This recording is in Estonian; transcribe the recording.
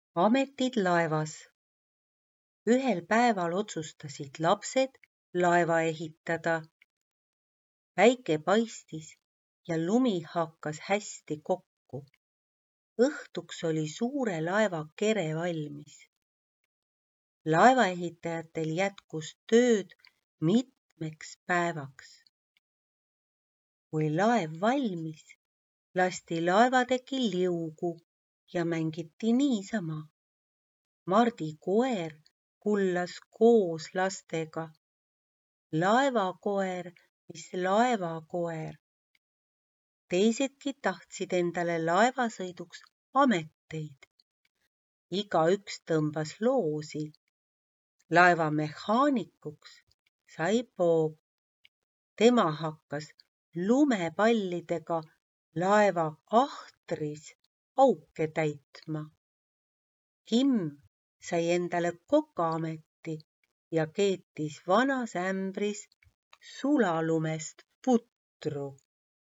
Ametid laevas. Ühel päeval otsustasid lapsed laeva ehitada. Päike paistis ja lumi hakkas hästi kokku. Õhtuks oli suure laeva kere valmis. Laevaehitajatel jätkus tööd mitmeks päevaks. Kui laev valmis, lasti laevateki liugu ja mängiti niisama. Mardi koer kullas koos lastega. Laevakoer, mis laevakoer. Teisedki tahtsid endale laevasõiduks ameteid. Igaüks tõmbas loosi. Laeva mehaanikuks sai Bob. Tema hakkas lumepallidega laeva ahtris auke täitma. Kim sai endale kokaameti ja keetis vanas ämbris sulalumest putru.